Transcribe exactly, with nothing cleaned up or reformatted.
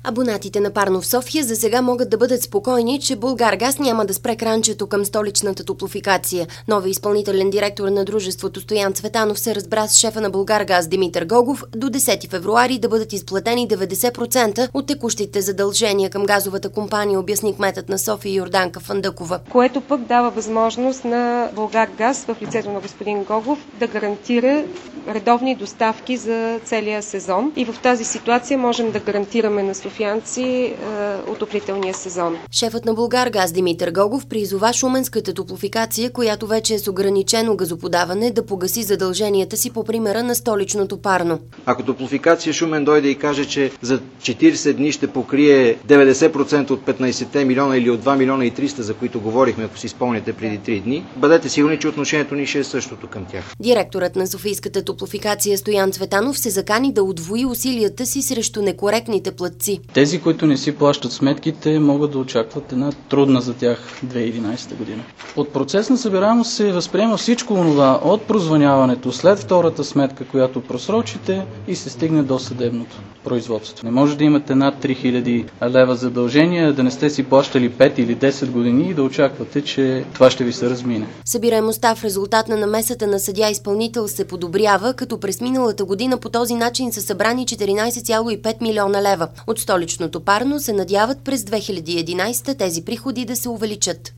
Абонатите на парно в София за сега могат да бъдат спокойни, че Булгаргаз няма да спре кранчето към столичната топлофикация. Нови изпълнителен директор на дружеството Стоян Цветанов се разбра с шефа на Булгаргаз Димитър Гогов до десети февруари да бъдат изплатени деветдесет процента от текущите задължения към газовата компания, обясни кметът на София Йорданка Фандъкова. Което пък дава възможност на Булгаргаз в лицето на господин Гогов да гарантира редовни доставки за целия сезон. И в тази ситуация можем да гарантираме на софиянци е, отоплителния сезон. Шефът на Булгаргаз Димитър Гогов призова шуменската топлофикация, която вече е с ограничено газоподаване, да погаси задълженията си по примера на столичното парно. Ако топлофикация Шумен дойде и каже, че за четиридесет дни ще покрие деветдесет процента от петнадесет милиона или от два милиона и триста, за които говорихме, ако си спомняте преди три дни, бъдете сигурни, че отношението ни ще е същото към тях. Директорът на Софийската топлофикация Стоян Цветанов се закани да удвои усилията си срещу некоректните платци. Тези, които не си плащат сметките, могат да очакват една трудна за тях две хиляди и единадесета година. От процес на събираемост се възприема всичко онова от прозвъняването след втората сметка, която просрочите, и се стигне до съдебното производство. Не може да имате над три хиляди лева задължения, да не сте си плащали пет или десет години и да очаквате, че това ще ви се размине. Събираемостта в резултат на намесата на съдия-изпълнител се подобрява, като през миналата година по този начин са събрани четиринадесет цяло и пет милиона лева. От столичното парно се надяват през две хиляди и единадесета тези приходи да се увеличат.